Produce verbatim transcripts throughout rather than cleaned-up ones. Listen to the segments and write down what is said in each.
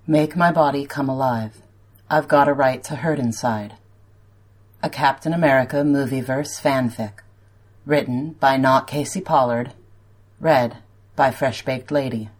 Make my body come alive. I've got a right to hurt inside. A Captain America Movieverse fanfic. Written by Not Casey Pollard. Read by Fresh Baked Lady.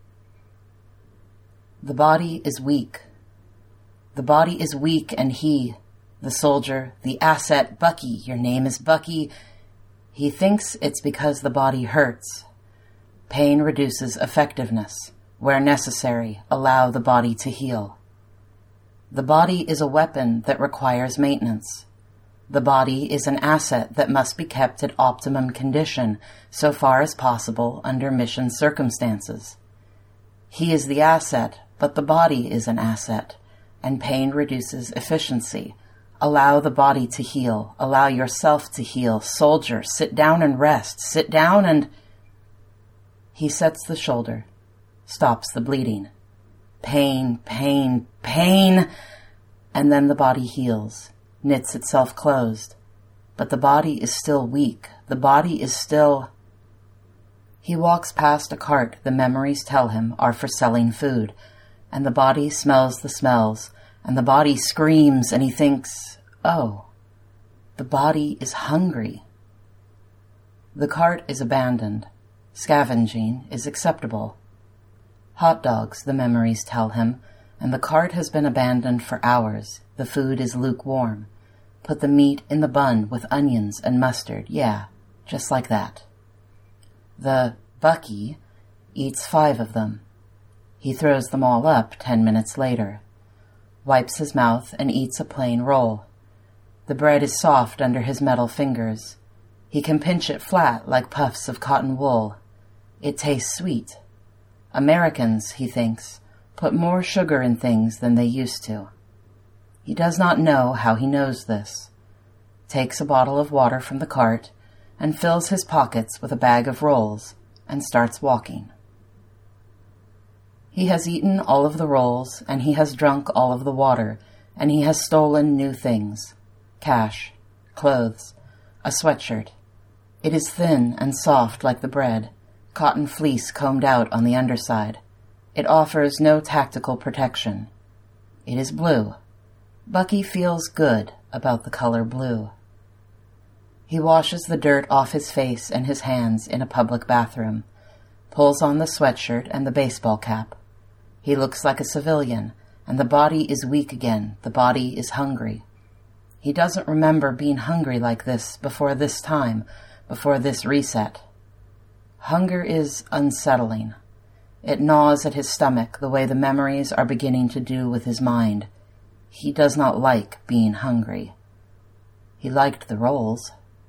The body is weak. The body is weak, and he, the soldier, the asset, Bucky, your name is Bucky, he thinks it's because the body hurts. Pain reduces effectiveness. Where necessary, allow the body to heal. The body is a weapon that requires maintenance. The body is an asset that must be kept at optimum condition so far as possible under mission circumstances. He is the asset, but the body is an asset, and pain reduces efficiency. Allow the body to heal. Allow yourself to heal. Soldier, sit down and rest. Sit down and... He sets the shoulder. Stops the bleeding. Pain, pain, pain. And then the body heals, knits itself closed. But the body is still weak. The body is still... He walks past a cart the memories tell him are for selling food, and the body smells the smells, and the body screams, and he thinks, oh, the body is hungry. The cart is abandoned. Scavenging is acceptable. Hot dogs, the memories tell him, and the cart has been abandoned for hours. The food is lukewarm. Put the meat in the bun with onions and mustard. Yeah, just like that. The Bucky eats five of them. He throws them all up ten minutes later, wipes his mouth and eats a plain roll. The bread is soft under his metal fingers. He can pinch it flat like puffs of cotton wool. It tastes sweet. Americans, he thinks, put more sugar in things than they used to. He does not know how he knows this. Takes a bottle of water from the cart and fills his pockets with a bag of rolls and starts walking. He has eaten all of the rolls, and he has drunk all of the water, and he has stolen new things. Cash, clothes, a sweatshirt. It is thin and soft like the bread, cotton fleece combed out on the underside. It offers no tactical protection. It is blue. Bucky feels good about the color blue. He washes the dirt off his face and his hands in a public bathroom, pulls on the sweatshirt and the baseball cap. He looks like a civilian, and the body is weak again. The body is hungry. He doesn't remember being hungry like this before this time, before this reset. Hunger is unsettling. It gnaws at his stomach the way the memories are beginning to do with his mind. He does not like being hungry. He liked the rolls.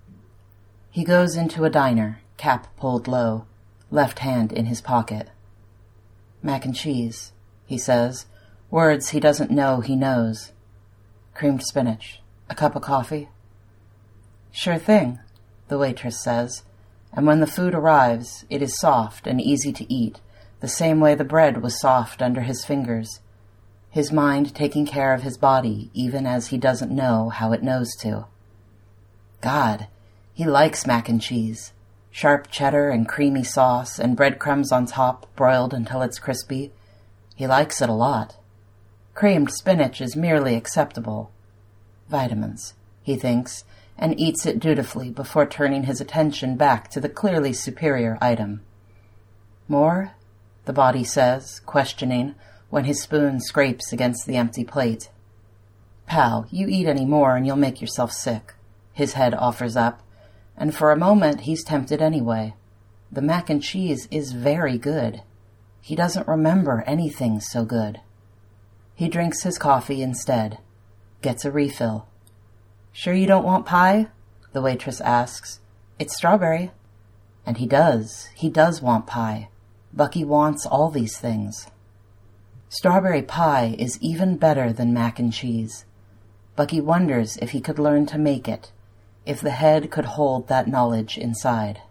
He goes into a diner, cap pulled low, left hand in his pocket. Mac and cheese, he says, words he doesn't know he knows. Creamed spinach. A cup of coffee? Sure thing, the waitress says, and when the food arrives, it is soft and easy to eat, the same way the bread was soft under his fingers, his mind taking care of his body even as he doesn't know how it knows to. God, he likes mac and cheese. Sharp cheddar and creamy sauce and breadcrumbs on top, broiled until it's crispy. He likes it a lot. Creamed spinach is merely acceptable. Vitamins, he thinks, and eats it dutifully before turning his attention back to the clearly superior item. More? The body says, questioning, when his spoon scrapes against the empty plate. Pal, you eat any more and you'll make yourself sick, his head offers up, and for a moment he's tempted anyway. The mac and cheese is very good. He doesn't remember anything so good. He drinks his coffee instead, gets a refill. Sure you don't want pie? The waitress asks. It's strawberry. And he does. He does want pie. Bucky wants all these things. Strawberry pie is even better than mac and cheese. Bucky wonders if he could learn to make it, if the head could hold that knowledge inside.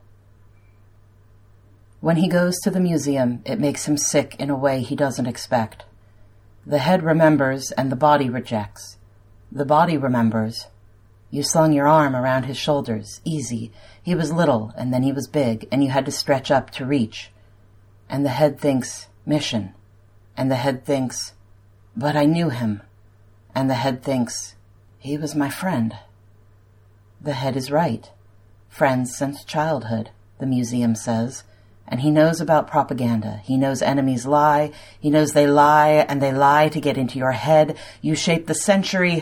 When he goes to the museum, it makes him sick in a way he doesn't expect. The head remembers and the body rejects. The body remembers. You slung your arm around his shoulders, easy. He was little, and then he was big, and you had to stretch up to reach. And the head thinks, mission. And the head thinks, But I knew him, and the head thinks, he was my friend. The head is right. Friends since childhood, the museum says, and he knows about propaganda. He knows enemies lie. He knows they lie, and they lie to get into your head. You shape the century.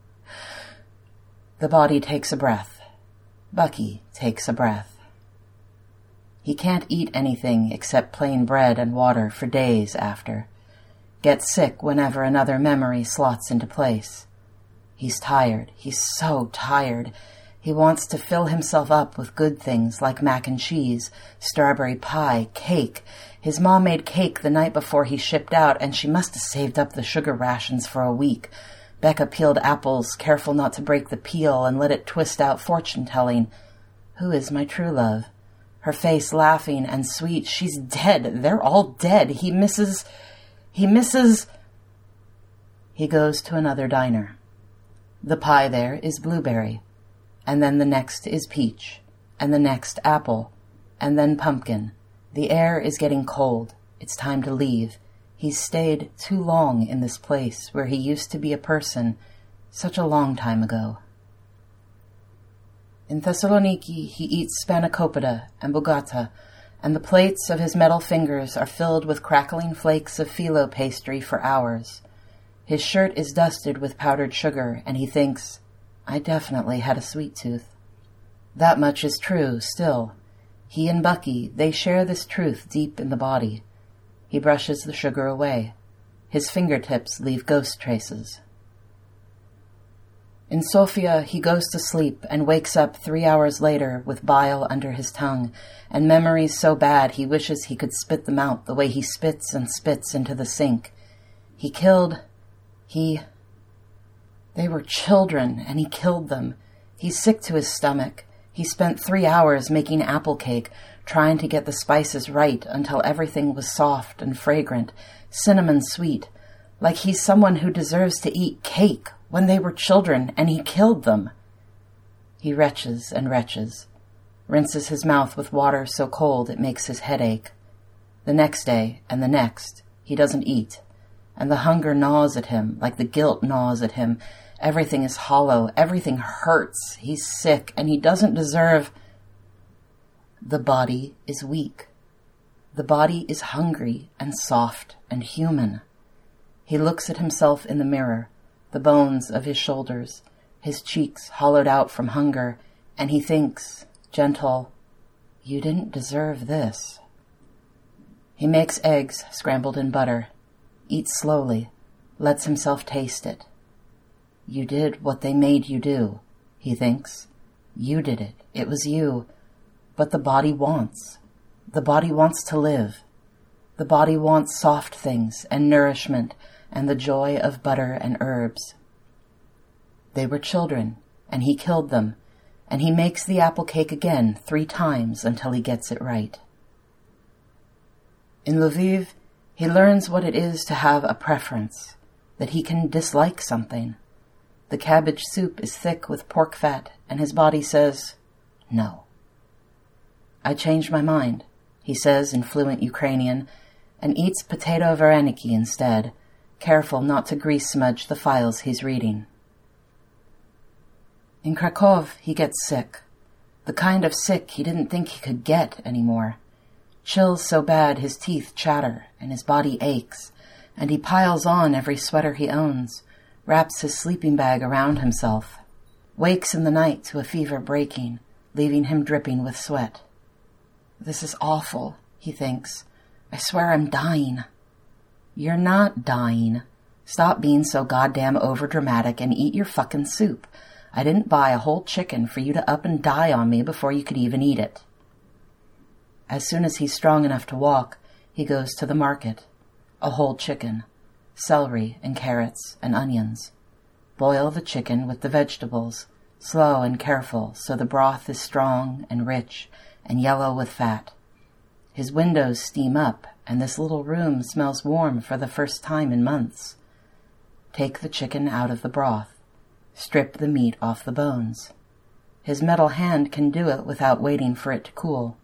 The body takes a breath. Bucky takes a breath. He can't eat anything except plain bread and water for days after. Gets sick whenever another memory slots into place. He's tired. He's so tired. He wants to fill himself up with good things like mac and cheese, strawberry pie, cake. His mom made cake the night before he shipped out, and she must have saved up the sugar rations for a week. Becca peeled apples, careful not to break the peel, and let it twist out fortune-telling. Who is my true love? Her face laughing and sweet. She's dead. They're all dead. He misses... He misses... He goes to another diner. The pie there is blueberry, and then the next is peach, and the next apple, and then pumpkin. The air is getting cold. It's time to leave. He's stayed too long in this place where he used to be a person such a long time ago. In Thessaloniki, he eats spanakopita and bogata, and the plates of his metal fingers are filled with crackling flakes of phyllo pastry for hours. His shirt is dusted with powdered sugar, and he thinks, I definitely had a sweet tooth. That much is true, still. He and Bucky, they share this truth deep in the body. He brushes the sugar away. His fingertips leave ghost traces. In Sofia, he goes to sleep and wakes up three hours later with bile under his tongue, and memories so bad he wishes he could spit them out the way he spits and spits into the sink. He killed... He... They were children, and he killed them. He's sick to his stomach. He spent three hours making apple cake, trying to get the spices right until everything was soft and fragrant, cinnamon sweet, like he's someone who deserves to eat cake when they were children, and he killed them. He retches and retches, rinses his mouth with water so cold it makes his head ache. The next day, and the next, he doesn't eat, and the hunger gnaws at him like the guilt gnaws at him. Everything is hollow. Everything hurts. He's sick, and he doesn't deserve... The body is weak. The body is hungry and soft and human. He looks at himself in the mirror, the bones of his shoulders, his cheeks hollowed out from hunger, and he thinks, gentle, you didn't deserve this. He makes eggs scrambled in butter, eats slowly, lets himself taste it. You did what they made you do, he thinks. You did it. It was you. But the body wants. The body wants to live. The body wants soft things and nourishment and the joy of butter and herbs. They were children, and he killed them, and he makes the apple cake again three times until he gets it right. In Lviv, he learns what it is to have a preference, that he can dislike something. The cabbage soup is thick with pork fat, and his body says, no. I changed my mind, he says in fluent Ukrainian, and eats potato vareniki instead, careful not to grease-smudge the files he's reading. In Krakow, he gets sick, the kind of sick he didn't think he could get anymore. Chills so bad his teeth chatter and his body aches, and he piles on every sweater he owns, wraps his sleeping bag around himself, wakes in the night to a fever breaking, leaving him dripping with sweat. This is awful, he thinks. I swear I'm dying. You're not dying. Stop being so goddamn overdramatic and eat your fucking soup. I didn't buy a whole chicken for you to up and die on me before you could even eat it. As soon as he's strong enough to walk, he goes to the market. A whole chicken. Celery and carrots and onions. Boil the chicken with the vegetables, slow and careful, so the broth is strong and rich and yellow with fat. His windows steam up, and this little room smells warm for the first time in months. Take the chicken out of the broth. Strip the meat off the bones. His metal hand can do it without waiting for it to cool.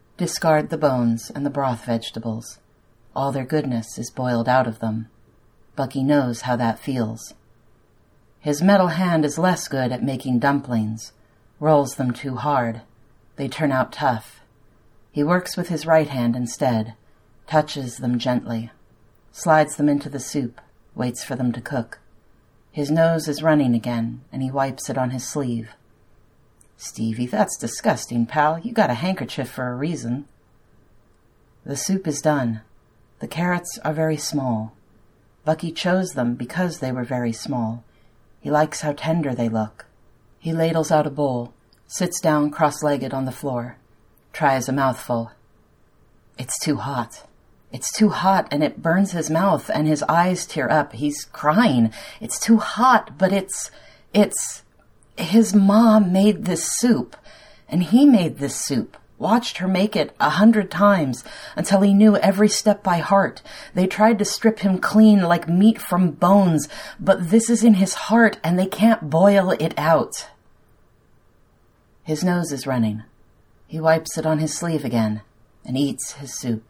Discard the bones and the broth vegetables. All their goodness is boiled out of them. Bucky knows how that feels. His metal hand is less good at making dumplings, rolls them too hard. They turn out tough. He works with his right hand instead, touches them gently, slides them into the soup, waits for them to cook. His nose is running again, and he wipes it on his sleeve. "Stevie, that's disgusting, pal. You got a handkerchief for a reason." The soup is done. The carrots are very small. Bucky chose them because they were very small. He likes how tender they look. He ladles out a bowl, sits down cross-legged on the floor, tries a mouthful. It's too hot. It's too hot, and it burns his mouth, and his eyes tear up. He's crying. It's too hot, but it's... it's... His mom made this soup, and he made this soup, watched her make it a hundred times until he knew every step by heart. They tried to strip him clean like meat from bones, but this is in his heart, and they can't boil it out. His nose is running. He wipes it on his sleeve again and eats his soup.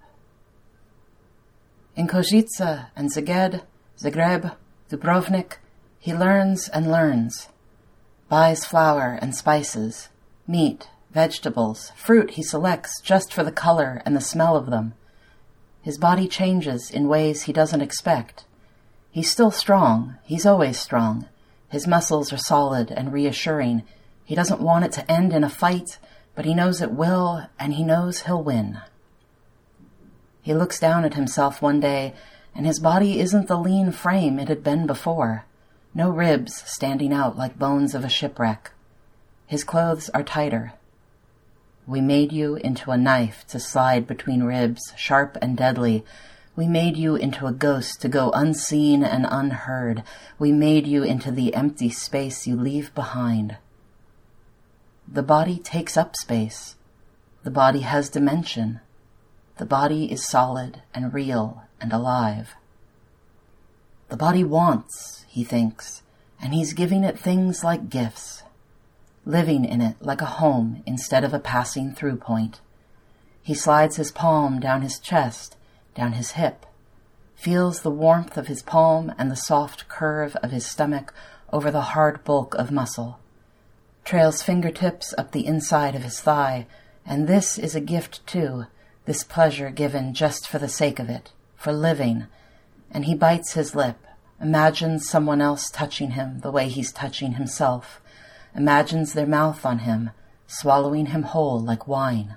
In Kozice and Szeged, Zagreb, Dubrovnik, he learns and learns. Buys flour and spices, meat, vegetables, fruit he selects just for the color and the smell of them. His body changes in ways he doesn't expect. He's still strong. He's always strong. His muscles are solid and reassuring. He doesn't want it to end in a fight, but he knows it will, and he knows he'll win. He looks down at himself one day, and his body isn't the lean frame it had been before. No ribs standing out like bones of a shipwreck. His clothes are tighter. "We made you into a knife to slide between ribs, sharp and deadly. We made you into a ghost to go unseen and unheard. We made you into the empty space you leave behind." The body takes up space. The body has dimension. The body is solid and real and alive. The body wants, he thinks, and he's giving it things like gifts, living in it like a home instead of a passing through point. He slides his palm down his chest, down his hip, feels the warmth of his palm and the soft curve of his stomach over the hard bulk of muscle, trails fingertips up the inside of his thigh, and this is a gift too, this pleasure given just for the sake of it, for living, and he bites his lip, imagines someone else touching him the way he's touching himself, imagines their mouth on him, swallowing him whole like wine.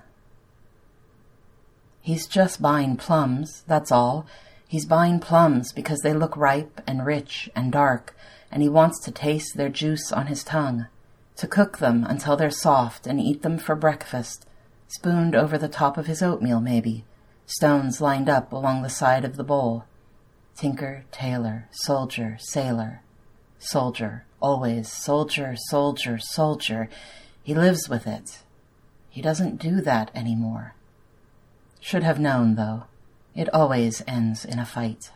He's just buying plums, that's all. He's buying plums because they look ripe and rich and dark, and he wants to taste their juice on his tongue, to cook them until they're soft and eat them for breakfast, spooned over the top of his oatmeal maybe, stones lined up along the side of the bowl. Tinker, tailor, soldier, sailor. Soldier, always, soldier, soldier, soldier. He lives with it. He doesn't do that anymore. Should have known, though. It always ends in a fight.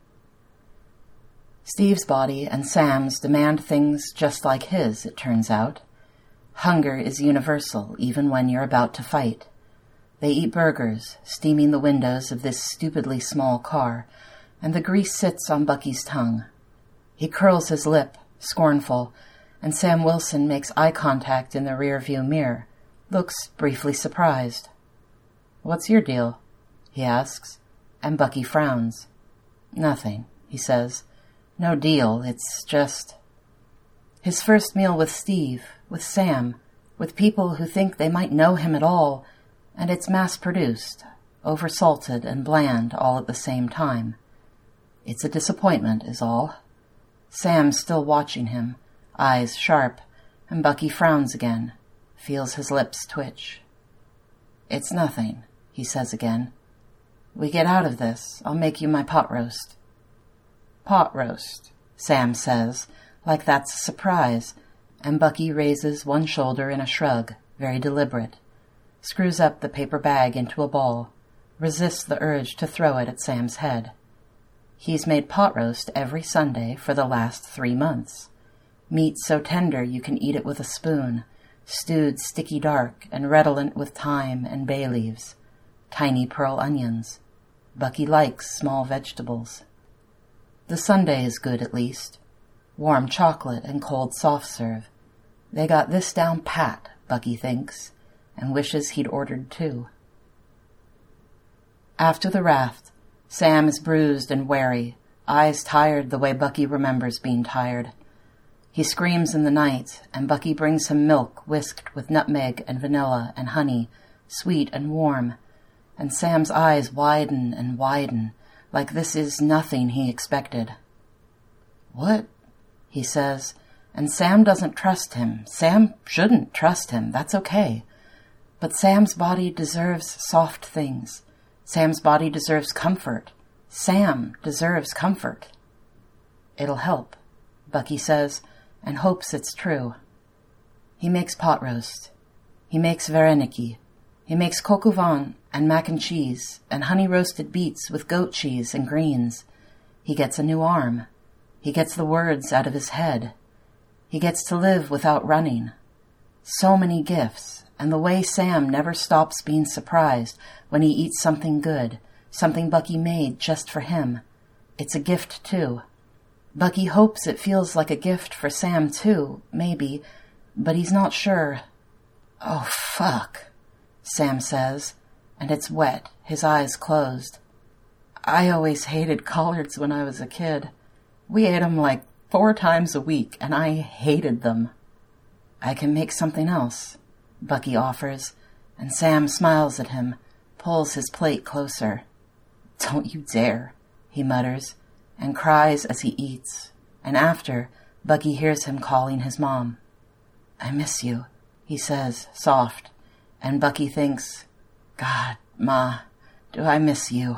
Steve's body and Sam's demand things just like his, it turns out. Hunger is universal, even when you're about to fight. They eat burgers, steaming the windows of this stupidly small car, and the grease sits on Bucky's tongue. He curls his lip, scornful, and Sam Wilson makes eye contact in the rear-view mirror, looks briefly surprised. "What's your deal?" he asks, and Bucky frowns. "Nothing," he says. "No deal, it's just..." His first meal with Steve, with Sam, with people who think they might know him at all, and it's mass-produced, over-salted and bland all at the same time. It's a disappointment, is all. Sam's still watching him, eyes sharp, and Bucky frowns again, feels his lips twitch. "It's nothing," he says again. "We get out of this, I'll make you my pot roast." "Pot roast," Sam says, like that's a surprise, and Bucky raises one shoulder in a shrug, very deliberate, screws up the paper bag into a ball, resists the urge to throw it at Sam's head. He's made pot roast every Sunday for the last three months. Meat so tender you can eat it with a spoon, stewed sticky dark and redolent with thyme and bay leaves, tiny pearl onions. Bucky likes small vegetables. The sundae is good, at least. Warm chocolate and cold soft serve. They got this down pat, Bucky thinks, and wishes he'd ordered two. After the raft, Sam is bruised and wary, eyes tired the way Bucky remembers being tired. He screams in the night, and Bucky brings him milk whisked with nutmeg and vanilla and honey, sweet and warm, and Sam's eyes widen and widen, like this is nothing he expected. "What?" he says, and Sam doesn't trust him. Sam shouldn't trust him. That's okay. But Sam's body deserves soft things. Sam's body deserves comfort. Sam deserves comfort. "It'll help," Bucky says, and hopes it's true. He makes pot roast. He makes vareniki. He makes coq au vin and mac and cheese and honey-roasted beets with goat cheese and greens. He gets a new arm. He gets the words out of his head. He gets to live without running. So many gifts, and the way Sam never stops being surprised when he eats something good, something Bucky made just for him. It's a gift, too. Bucky hopes it feels like a gift for Sam, too, maybe, but he's not sure. "Oh, fuck," Sam says, and it's wet, his eyes closed. "I always hated collards when I was a kid. We ate 'em like four times a week, and I hated them." "I can make something else," Bucky offers, and Sam smiles at him, pulls his plate closer. "Don't you dare," he mutters, and cries as he eats, and after, Bucky hears him calling his mom. "I miss you," he says, soft, and Bucky thinks, "God, Ma, do I miss you."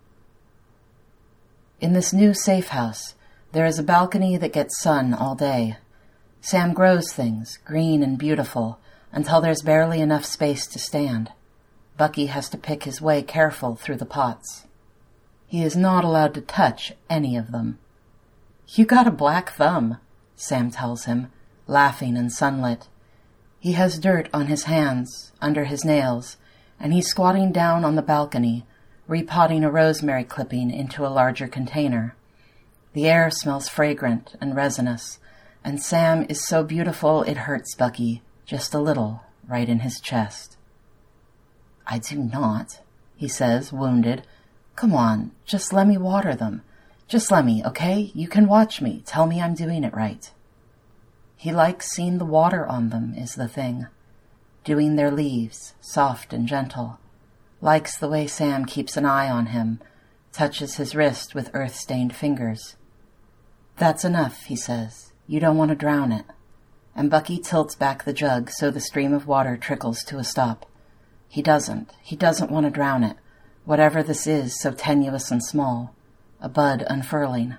In this new safe house, there is a balcony that gets sun all day. Sam grows things, green and beautiful, until there's barely enough space to stand. Bucky has to pick his way careful through the pots. He is not allowed to touch any of them. "You got a black thumb," Sam tells him, laughing and sunlit. He has dirt on his hands, under his nails, and he's squatting down on the balcony, repotting a rosemary clipping into a larger container. The air smells fragrant and resinous, and Sam is so beautiful it hurts Bucky, just a little, right in his chest. "I do not," he says, wounded. "Come on, just let me water them. Just let me, okay? You can watch me. Tell me I'm doing it right." He likes seeing the water on them, is the thing. Doing their leaves, soft and gentle. Likes the way Sam keeps an eye on him, touches his wrist with earth-stained fingers. "That's enough," he says. "You don't want to drown it." And Bucky tilts back the jug so the stream of water trickles to a stop. He doesn't. He doesn't want to drown it, whatever this is so tenuous and small. A bud unfurling.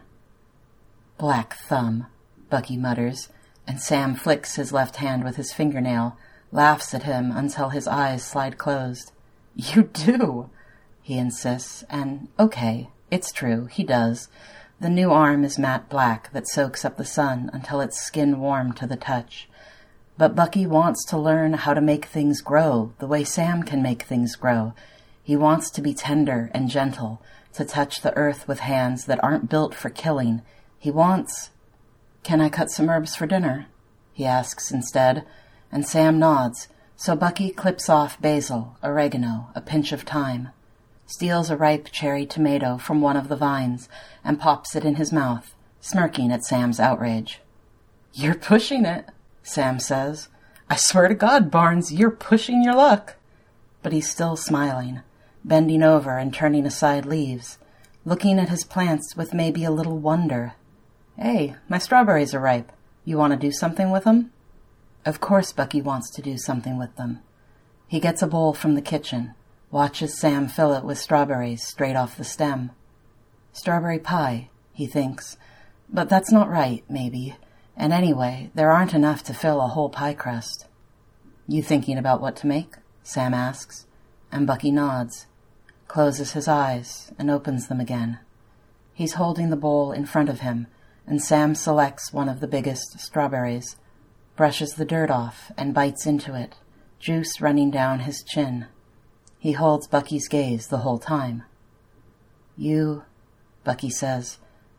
"Black thumb," Bucky mutters, and Sam flicks his left hand with his fingernail, laughs at him until his eyes slide closed. "You do," he insists, and, okay, it's true, he does. The new arm is matte black that soaks up the sun until it's skin warm to the touch. But Bucky wants to learn how to make things grow the way Sam can make things grow. He wants to be tender and gentle, to touch the earth with hands that aren't built for killing. He wants... "Can I cut some herbs for dinner?" he asks instead, and Sam nods, so Bucky clips off basil, oregano, a pinch of thyme, steals a ripe cherry tomato from one of the vines, and pops it in his mouth, smirking at Sam's outrage. "You're pushing it," Sam says. "I swear to God, Barnes, you're pushing your luck." But he's still smiling, bending over and turning aside leaves, looking at his plants with maybe a little wonder. "Hey, my strawberries are ripe. You want to do something with them?" Of course Bucky wants to do something with them. He gets a bowl from the kitchen, watches Sam fill it with strawberries straight off the stem. Strawberry pie, he thinks, but that's not right, maybe, and anyway, there aren't enough to fill a whole pie crust. "You thinking about what to make?" Sam asks, and Bucky nods, closes his eyes, and opens them again. He's holding the bowl in front of him, and Sam selects one of the biggest strawberries, brushes the dirt off, and bites into it, juice running down his chin. He holds Bucky's gaze the whole time. "You," Bucky says,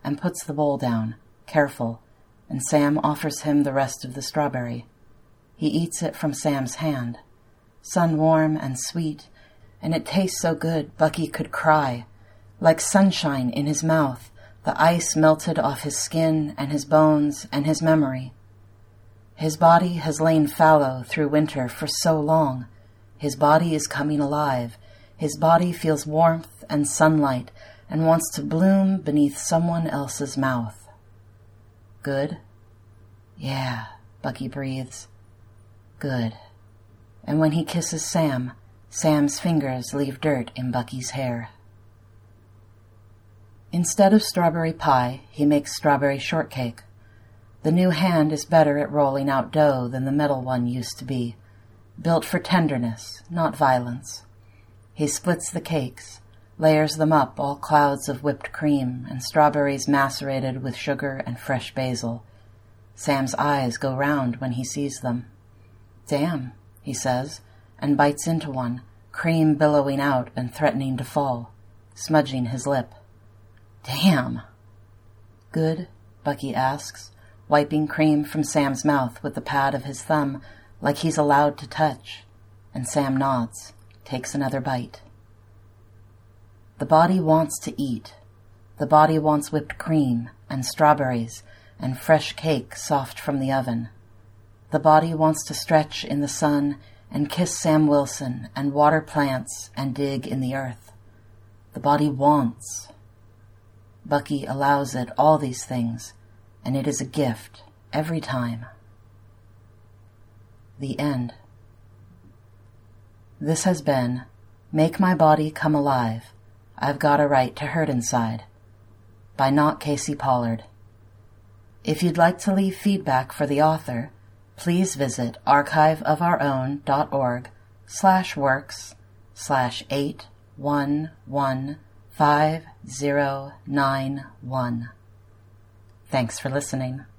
and puts the bowl down, careful, and Sam offers him the rest of the strawberry. He eats it from Sam's hand. Sun-warm and sweet, and it tastes so good Bucky could cry. Like sunshine in his mouth, the ice melted off his skin and his bones and his memory. His body has lain fallow through winter for so long. His body is coming alive. His body feels warmth and sunlight and wants to bloom beneath someone else's mouth. Good? Yeah, Bucky breathes. Good. And when he kisses Sam, Sam's fingers leave dirt in Bucky's hair. Instead of strawberry pie, he makes strawberry shortcake. The new hand is better at rolling out dough than the metal one used to be, built for tenderness, not violence. He splits the cakes, layers them up all clouds of whipped cream and strawberries macerated with sugar and fresh basil. Sam's eyes go round when he sees them. Damn, he says, and bites into one, cream billowing out and threatening to fall, smudging his lip. Damn. Good? Bucky asks, wiping cream from Sam's mouth with the pad of his thumb like he's allowed to touch, and Sam nods, takes another bite. The body wants to eat. The body wants whipped cream and strawberries and fresh cake soft from the oven. The body wants to stretch in the sun and kiss Sam Wilson and water plants and dig in the earth. The body wants. Bucky allows it all these things, and it is a gift every time. The end. This has been Make My Body Come Alive, I've Got a Right to Hurt Inside, by Not Casey Pollard. If you'd like to leave feedback for the author, please visit archiveofourown.org slash works slash eight one one five zero nine one. Thanks for listening.